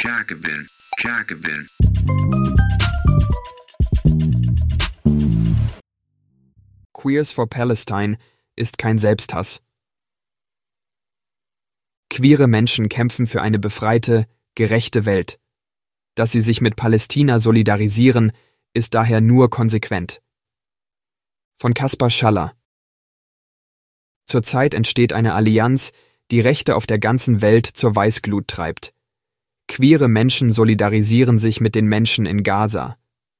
Jacobin, Jacobin. Queers for Palestine ist kein Selbsthass. Queere Menschen kämpfen für eine befreite, gerechte Welt. Dass sie sich mit Palästina solidarisieren, ist daher nur konsequent. Von Kaspar Schaller. Zurzeit entsteht eine Allianz, die Rechte auf der ganzen Welt zur Weißglut treibt. Queere Menschen solidarisieren sich mit den Menschen in Gaza.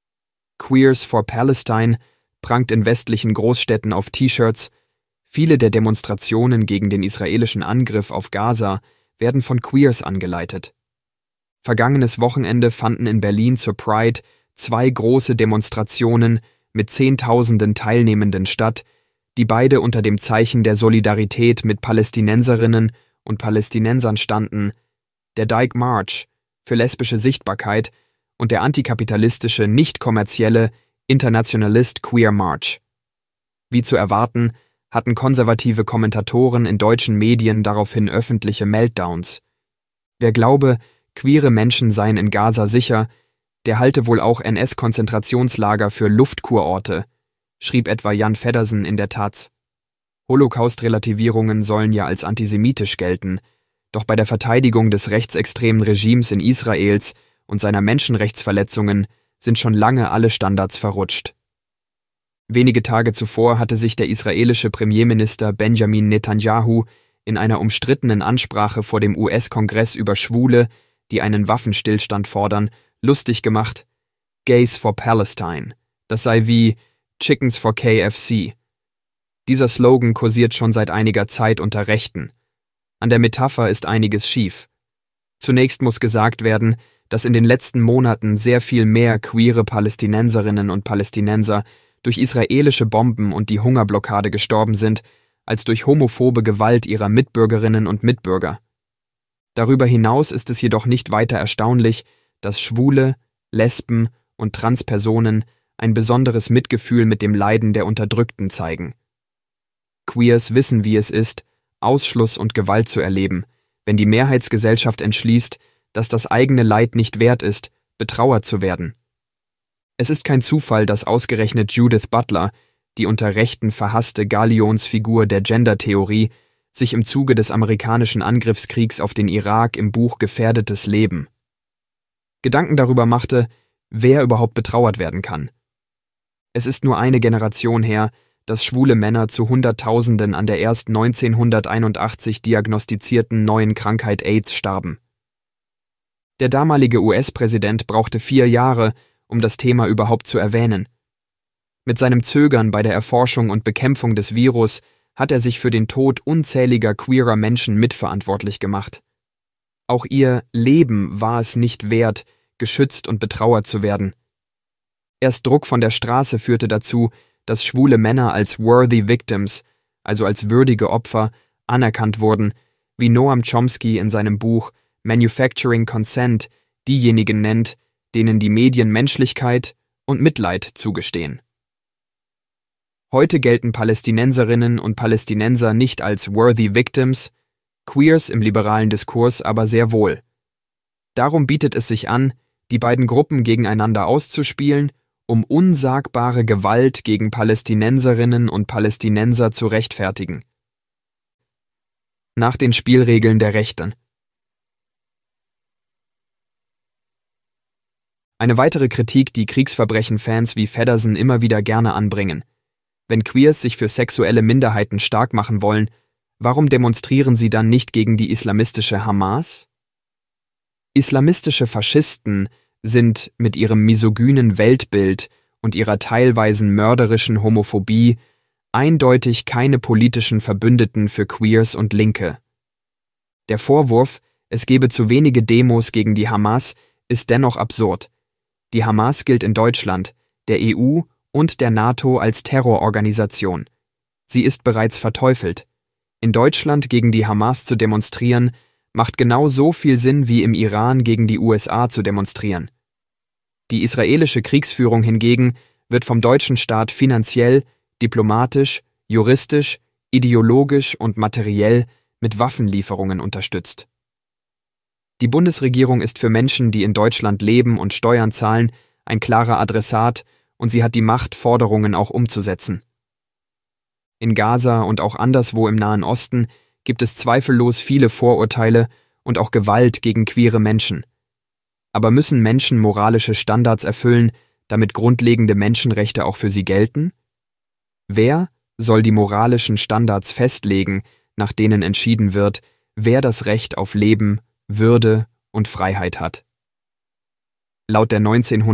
Queers for Palestine prangt in westlichen Großstädten auf T-Shirts. Viele der Demonstrationen gegen den israelischen Angriff auf Gaza werden von Queers angeleitet. Vergangenes Wochenende fanden in Berlin zur Pride 2 große Demonstrationen mit Zehntausenden Teilnehmenden statt, die beide unter dem Zeichen der Solidarität mit Palästinenserinnen und Palästinensern standen, der Dyke March für lesbische Sichtbarkeit und der antikapitalistische, nicht-kommerzielle Internationalist Queer March. Wie zu erwarten, hatten konservative Kommentatoren in deutschen Medien daraufhin öffentliche Meltdowns. Wer glaube, queere Menschen seien in Gaza sicher, der halte wohl auch NS-Konzentrationslager für Luftkurorte, schrieb etwa Jan Feddersen in der Taz. Holocaust-Relativierungen sollen ja als antisemitisch gelten, doch bei der Verteidigung des rechtsextremen Regimes in Israels und seiner Menschenrechtsverletzungen sind schon lange alle Standards verrutscht. Wenige Tage zuvor hatte sich der israelische Premierminister Benjamin Netanyahu in einer umstrittenen Ansprache vor dem US-Kongress über Schwule, die einen Waffenstillstand fordern, lustig gemacht, Gays for Palestine, das sei wie Chickens for KFC. Dieser Slogan kursiert schon seit einiger Zeit unter Rechten. An der Metapher ist einiges schief. Zunächst muss gesagt werden, dass in den letzten Monaten sehr viel mehr queere Palästinenserinnen und Palästinenser durch israelische Bomben und die Hungerblockade gestorben sind, als durch homophobe Gewalt ihrer Mitbürgerinnen und Mitbürger. Darüber hinaus ist es jedoch nicht weiter erstaunlich, dass Schwule, Lesben und Transpersonen ein besonderes Mitgefühl mit dem Leiden der Unterdrückten zeigen. Queers wissen, wie es ist, Ausschluss und Gewalt zu erleben, wenn die Mehrheitsgesellschaft entschließt, dass das eigene Leid nicht wert ist, betrauert zu werden. Es ist kein Zufall, dass ausgerechnet Judith Butler, die unter Rechten verhasste Galionsfigur der Gender-Theorie, sich im Zuge des amerikanischen Angriffskriegs auf den Irak im Buch Gefährdetes Leben Gedanken darüber machte, wer überhaupt betrauert werden kann. Es ist nur eine Generation her, dass schwule Männer zu Hunderttausenden an der erst 1981 diagnostizierten neuen Krankheit AIDS starben. Der damalige US-Präsident brauchte 4 Jahre, um das Thema überhaupt zu erwähnen. Mit seinem Zögern bei der Erforschung und Bekämpfung des Virus hat er sich für den Tod unzähliger queerer Menschen mitverantwortlich gemacht. Auch ihr Leben war es nicht wert, geschützt und betrauert zu werden. Erst Druck von der Straße führte dazu, dass schwule Männer als worthy victims, also als würdige Opfer, anerkannt wurden, wie Noam Chomsky in seinem Buch Manufacturing Consent diejenigen nennt, denen die Medien Menschlichkeit und Mitleid zugestehen. Heute gelten Palästinenserinnen und Palästinenser nicht als worthy victims, Queers im liberalen Diskurs aber sehr wohl. Darum bietet es sich an, die beiden Gruppen gegeneinander auszuspielen, um unsagbare Gewalt gegen Palästinenserinnen und Palästinenser zu rechtfertigen. Nach den Spielregeln der Rechten. Eine weitere Kritik, die Kriegsverbrechen-Fans wie Feddersen immer wieder gerne anbringen. Wenn Queers sich für sexuelle Minderheiten stark machen wollen, warum demonstrieren sie dann nicht gegen die islamistische Hamas? Islamistische Faschisten sind mit ihrem misogynen Weltbild und ihrer teilweisen mörderischen Homophobie eindeutig keine politischen Verbündeten für Queers und Linke. Der Vorwurf, es gebe zu wenige Demos gegen die Hamas, ist dennoch absurd. Die Hamas gilt in Deutschland, der EU und der NATO als Terrororganisation. Sie ist bereits verteufelt. In Deutschland gegen die Hamas zu demonstrieren, macht genau so viel Sinn wie im Iran gegen die USA zu demonstrieren. Die israelische Kriegsführung hingegen wird vom deutschen Staat finanziell, diplomatisch, juristisch, ideologisch und materiell mit Waffenlieferungen unterstützt. Die Bundesregierung ist für Menschen, die in Deutschland leben und Steuern zahlen, ein klarer Adressat und sie hat die Macht, Forderungen auch umzusetzen. In Gaza und auch anderswo im Nahen Osten gibt es zweifellos viele Vorurteile und auch Gewalt gegen queere Menschen. Aber müssen Menschen moralische Standards erfüllen, damit grundlegende Menschenrechte auch für sie gelten? Wer soll die moralischen Standards festlegen, nach denen entschieden wird, wer das Recht auf Leben, Würde und Freiheit hat? Laut der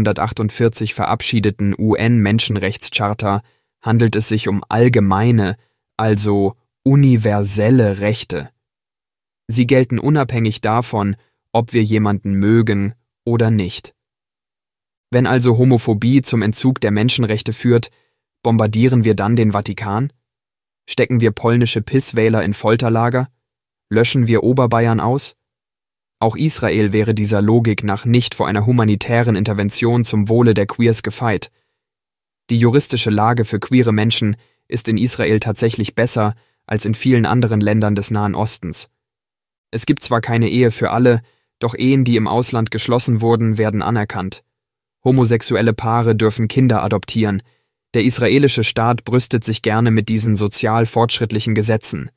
1948 verabschiedeten UN-Menschenrechtscharta handelt es sich um allgemeine, also universelle Rechte. Sie gelten unabhängig davon, ob wir jemanden mögen oder nicht. Wenn also Homophobie zum Entzug der Menschenrechte führt, bombardieren wir dann den Vatikan? Stecken wir polnische Pisswähler in Folterlager? Löschen wir Oberbayern aus? Auch Israel wäre dieser Logik nach nicht vor einer humanitären Intervention zum Wohle der Queers gefeit. Die juristische Lage für queere Menschen ist in Israel tatsächlich besser als in vielen anderen Ländern des Nahen Ostens. Es gibt zwar keine Ehe für alle, doch Ehen, die im Ausland geschlossen wurden, werden anerkannt. Homosexuelle Paare dürfen Kinder adoptieren. Der israelische Staat brüstet sich gerne mit diesen sozial fortschrittlichen Gesetzen.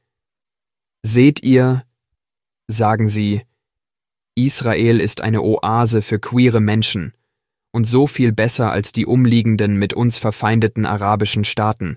Seht ihr, sagen sie, Israel ist eine Oase für queere Menschen und so viel besser als die umliegenden mit uns verfeindeten arabischen Staaten.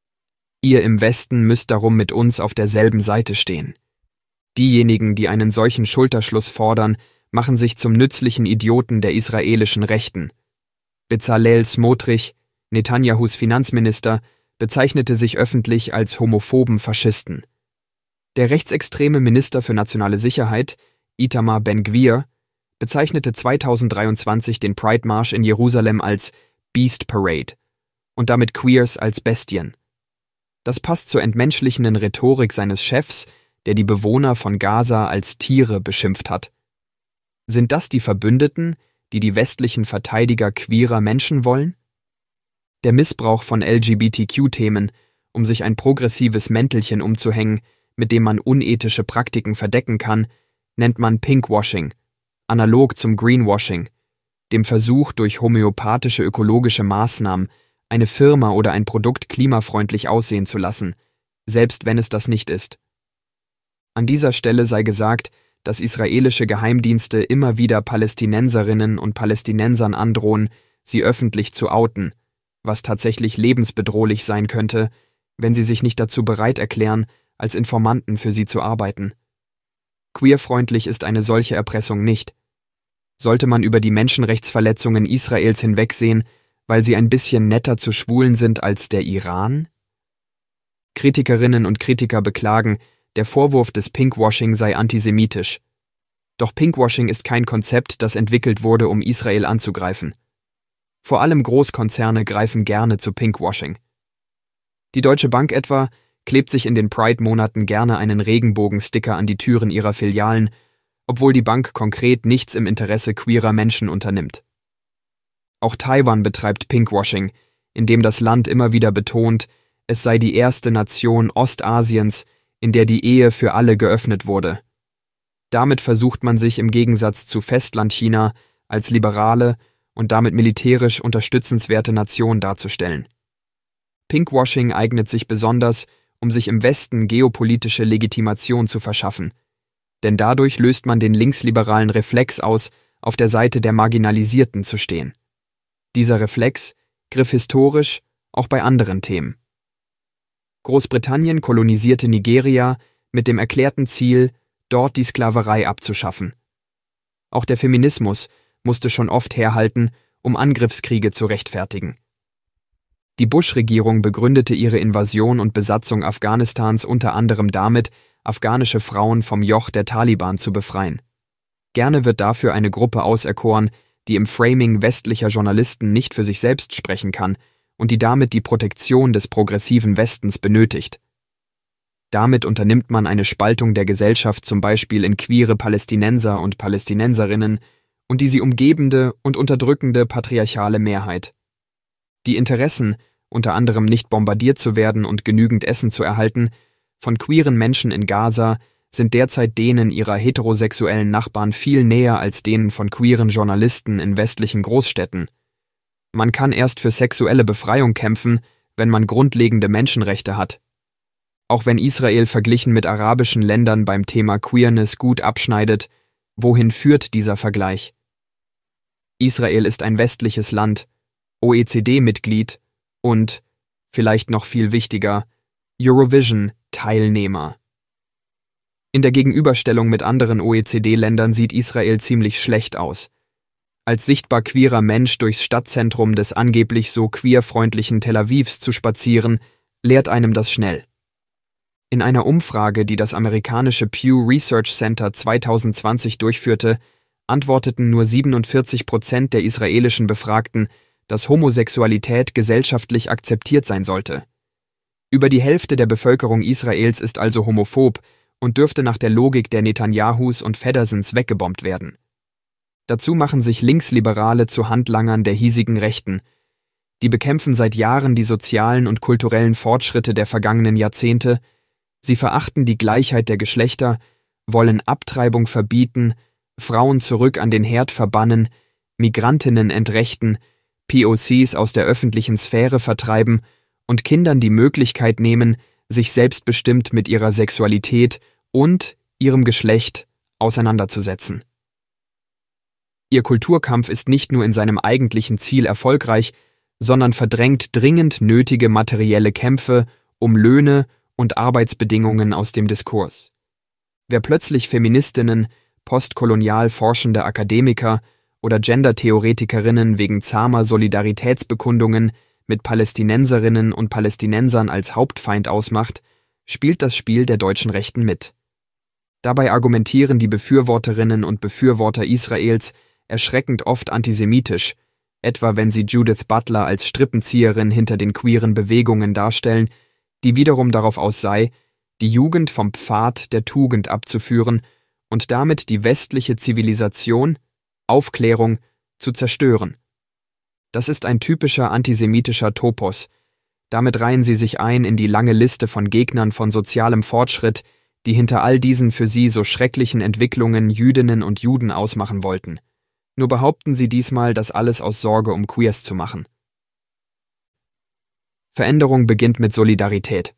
Ihr im Westen müsst darum mit uns auf derselben Seite stehen. Diejenigen, die einen solchen Schulterschluss fordern, machen sich zum nützlichen Idioten der israelischen Rechten. Bezalel Smotrich, Netanyahus Finanzminister, bezeichnete sich öffentlich als homophoben Faschisten. Der rechtsextreme Minister für nationale Sicherheit, Itamar Ben-Gvir, bezeichnete 2023 den Pride-Marsch in Jerusalem als Beast Parade und damit Queers als Bestien. Das passt zur entmenschlichenden Rhetorik seines Chefs, der die Bewohner von Gaza als Tiere beschimpft hat. Sind das die Verbündeten, die die westlichen Verteidiger queerer Menschen wollen? Der Missbrauch von LGBTQ-Themen, um sich ein progressives Mäntelchen umzuhängen, mit dem man unethische Praktiken verdecken kann, nennt man Pinkwashing, analog zum Greenwashing, dem Versuch, durch homöopathische ökologische Maßnahmen eine Firma oder ein Produkt klimafreundlich aussehen zu lassen, selbst wenn es das nicht ist. An dieser Stelle sei gesagt, dass israelische Geheimdienste immer wieder Palästinenserinnen und Palästinensern androhen, sie öffentlich zu outen, was tatsächlich lebensbedrohlich sein könnte, wenn sie sich nicht dazu bereit erklären, als Informanten für sie zu arbeiten. Queerfreundlich ist eine solche Erpressung nicht. Sollte man über die Menschenrechtsverletzungen Israels hinwegsehen, weil sie ein bisschen netter zu Schwulen sind als der Iran? Kritikerinnen und Kritiker beklagen, der Vorwurf des Pinkwashing sei antisemitisch. Doch Pinkwashing ist kein Konzept, das entwickelt wurde, um Israel anzugreifen. Vor allem Großkonzerne greifen gerne zu Pinkwashing. Die Deutsche Bank etwa klebt sich in den Pride-Monaten gerne einen Regenbogensticker an die Türen ihrer Filialen, obwohl die Bank konkret nichts im Interesse queerer Menschen unternimmt. Auch Taiwan betreibt Pinkwashing, indem das Land immer wieder betont, es sei die erste Nation Ostasiens, in der die Ehe für alle geöffnet wurde. Damit versucht man sich im Gegensatz zu Festlandchina als liberale und damit militärisch unterstützenswerte Nation darzustellen. Pinkwashing eignet sich besonders, um sich im Westen geopolitische Legitimation zu verschaffen. Denn dadurch löst man den linksliberalen Reflex aus, auf der Seite der Marginalisierten zu stehen. Dieser Reflex griff historisch auch bei anderen Themen. Großbritannien kolonisierte Nigeria mit dem erklärten Ziel, dort die Sklaverei abzuschaffen. Auch der Feminismus musste schon oft herhalten, um Angriffskriege zu rechtfertigen. Die Bush-Regierung begründete ihre Invasion und Besatzung Afghanistans unter anderem damit, afghanische Frauen vom Joch der Taliban zu befreien. Gerne wird dafür eine Gruppe auserkoren, die im Framing westlicher Journalisten nicht für sich selbst sprechen kann und die damit die Protektion des progressiven Westens benötigt. Damit unternimmt man eine Spaltung der Gesellschaft zum Beispiel in queere Palästinenser und Palästinenserinnen und die sie umgebende und unterdrückende patriarchale Mehrheit. Die Interessen, unter anderem nicht bombardiert zu werden und genügend Essen zu erhalten, von queeren Menschen in Gaza sind derzeit denen ihrer heterosexuellen Nachbarn viel näher als denen von queeren Journalisten in westlichen Großstädten. Man kann erst für sexuelle Befreiung kämpfen, wenn man grundlegende Menschenrechte hat. Auch wenn Israel verglichen mit arabischen Ländern beim Thema Queerness gut abschneidet, wohin führt dieser Vergleich? Israel ist ein westliches Land, OECD-Mitglied und, vielleicht noch viel wichtiger, Eurovision-Teilnehmer. In der Gegenüberstellung mit anderen OECD-Ländern sieht Israel ziemlich schlecht aus. Als sichtbar queerer Mensch durchs Stadtzentrum des angeblich so queerfreundlichen Tel Avivs zu spazieren, lehrt einem das schnell. In einer Umfrage, die das amerikanische Pew Research Center 2020 durchführte, antworteten nur 47% der israelischen Befragten, dass Homosexualität gesellschaftlich akzeptiert sein sollte. Über die Hälfte der Bevölkerung Israels ist also homophob und dürfte nach der Logik der Netanyahus und Feddersens weggebombt werden. Dazu machen sich Linksliberale zu Handlangern der hiesigen Rechten. Die bekämpfen seit Jahren die sozialen und kulturellen Fortschritte der vergangenen Jahrzehnte, sie verachten die Gleichheit der Geschlechter, wollen Abtreibung verbieten, Frauen zurück an den Herd verbannen, Migrantinnen entrechten, POCs aus der öffentlichen Sphäre vertreiben und Kindern die Möglichkeit nehmen, sich selbstbestimmt mit ihrer Sexualität und ihrem Geschlecht auseinanderzusetzen. Ihr Kulturkampf ist nicht nur in seinem eigentlichen Ziel erfolgreich, sondern verdrängt dringend nötige materielle Kämpfe um Löhne und Arbeitsbedingungen aus dem Diskurs. Wer plötzlich Feministinnen, postkolonial forschende Akademiker oder Gender-Theoretikerinnen wegen zahmer Solidaritätsbekundungen mit Palästinenserinnen und Palästinensern als Hauptfeind ausmacht, spielt das Spiel der deutschen Rechten mit. Dabei argumentieren die Befürworterinnen und Befürworter Israels erschreckend oft antisemitisch, etwa wenn sie Judith Butler als Strippenzieherin hinter den queeren Bewegungen darstellen, die wiederum darauf aus sei, die Jugend vom Pfad der Tugend abzuführen und damit die westliche Zivilisation, Aufklärung, zu zerstören. Das ist ein typischer antisemitischer Topos. Damit reihen sie sich ein in die lange Liste von Gegnern von sozialem Fortschritt, die hinter all diesen für sie so schrecklichen Entwicklungen Jüdinnen und Juden ausmachen wollten. Nur behaupten sie diesmal, das alles aus Sorge um Queers zu machen. Veränderung beginnt mit Solidarität.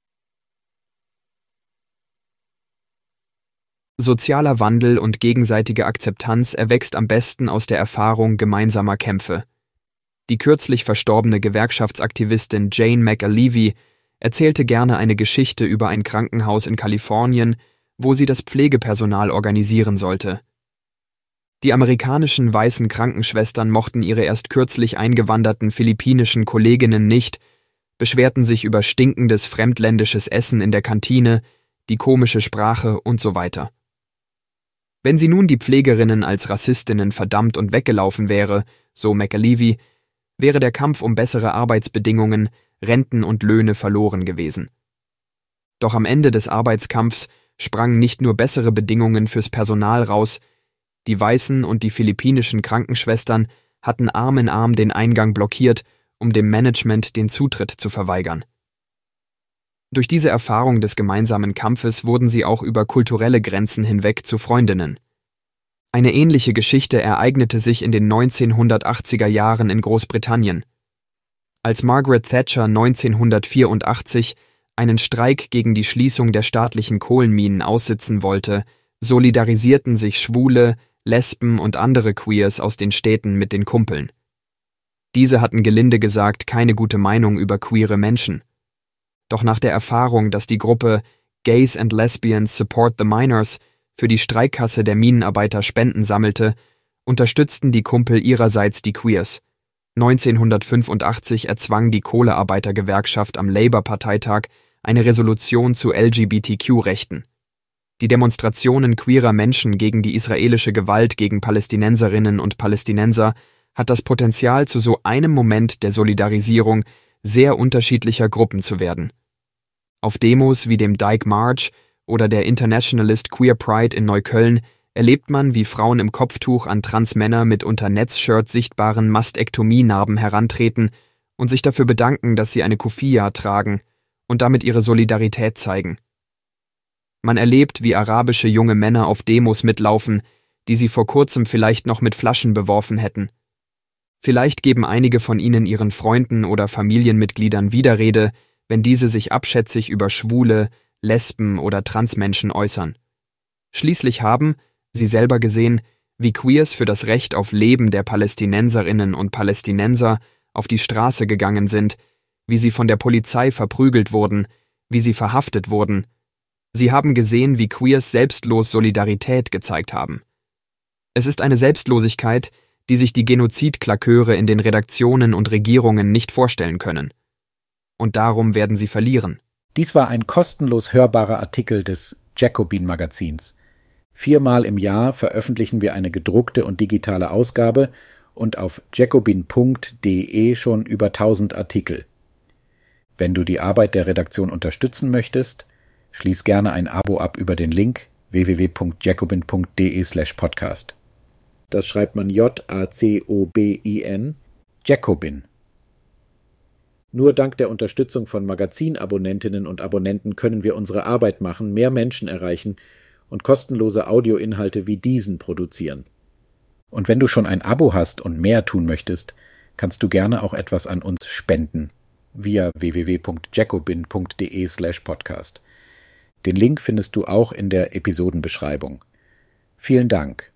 Sozialer Wandel und gegenseitige Akzeptanz erwächst am besten aus der Erfahrung gemeinsamer Kämpfe. Die kürzlich verstorbene Gewerkschaftsaktivistin Jane McAlevey erzählte gerne eine Geschichte über ein Krankenhaus in Kalifornien, wo sie das Pflegepersonal organisieren sollte. Die amerikanischen weißen Krankenschwestern mochten ihre erst kürzlich eingewanderten philippinischen Kolleginnen nicht, beschwerten sich über stinkendes fremdländisches Essen in der Kantine, die komische Sprache und so weiter. Wenn sie nun die Pflegerinnen als Rassistinnen verdammt und weggelaufen wäre, so McAlevey, wäre der Kampf um bessere Arbeitsbedingungen, Renten und Löhne verloren gewesen. Doch am Ende des Arbeitskampfs sprangen nicht nur bessere Bedingungen fürs Personal raus, die weißen und die philippinischen Krankenschwestern hatten Arm in Arm den Eingang blockiert, um dem Management den Zutritt zu verweigern. Durch diese Erfahrung des gemeinsamen Kampfes wurden sie auch über kulturelle Grenzen hinweg zu Freundinnen. Eine ähnliche Geschichte ereignete sich in den 1980er Jahren in Großbritannien. Als Margaret Thatcher 1984 einen Streik gegen die Schließung der staatlichen Kohlenminen aussitzen wollte, solidarisierten sich Schwule, Lesben und andere Queers aus den Städten mit den Kumpeln. Diese hatten gelinde gesagt keine gute Meinung über queere Menschen. Doch nach der Erfahrung, dass die Gruppe Gays and Lesbians Support the Miners für die Streikkasse der Minenarbeiter Spenden sammelte, unterstützten die Kumpel ihrerseits die Queers. 1985 erzwang die Kohlearbeitergewerkschaft am Labour-Parteitag eine Resolution zu LGBTQ-Rechten. Die Demonstrationen queerer Menschen gegen die israelische Gewalt gegen Palästinenserinnen und Palästinenser hat das Potenzial, zu so einem Moment der Solidarisierung sehr unterschiedlicher Gruppen zu werden. Auf Demos wie dem Dyke March oder der Internationalist Queer Pride in Neukölln erlebt man, wie Frauen im Kopftuch an Transmänner mit unter Netzshirt sichtbaren Mastektomie-Narben herantreten und sich dafür bedanken, dass sie eine Kufiyah tragen und damit ihre Solidarität zeigen. Man erlebt, wie arabische junge Männer auf Demos mitlaufen, die sie vor kurzem vielleicht noch mit Flaschen beworfen hätten. Vielleicht geben einige von ihnen ihren Freunden oder Familienmitgliedern Widerrede, wenn diese sich abschätzig über Schwule, Lesben oder Transmenschen äußern. Schließlich haben, sie selber gesehen, wie Queers für das Recht auf Leben der Palästinenserinnen und Palästinenser auf die Straße gegangen sind, wie sie von der Polizei verprügelt wurden, wie sie verhaftet wurden. Sie haben gesehen, wie Queers selbstlos Solidarität gezeigt haben. Es ist eine Selbstlosigkeit, die sich die Genozidklaköre in den Redaktionen und Regierungen nicht vorstellen können. Und darum werden sie verlieren. Dies war ein kostenlos hörbarer Artikel des Jacobin-Magazins. 4-mal im Jahr veröffentlichen wir eine gedruckte und digitale Ausgabe und auf jacobin.de schon über 1000 Artikel. Wenn du die Arbeit der Redaktion unterstützen möchtest, schließ gerne ein Abo ab über den Link www.jacobin.de/podcast. Das schreibt man Jacobin, Jacobin. Nur dank der Unterstützung von Magazinabonnentinnen und Abonnenten können wir unsere Arbeit machen, mehr Menschen erreichen und kostenlose Audioinhalte wie diesen produzieren. Und wenn du schon ein Abo hast und mehr tun möchtest, kannst du gerne auch etwas an uns spenden via www.jacobin.de/podcast. Den Link findest du auch in der Episodenbeschreibung. Vielen Dank.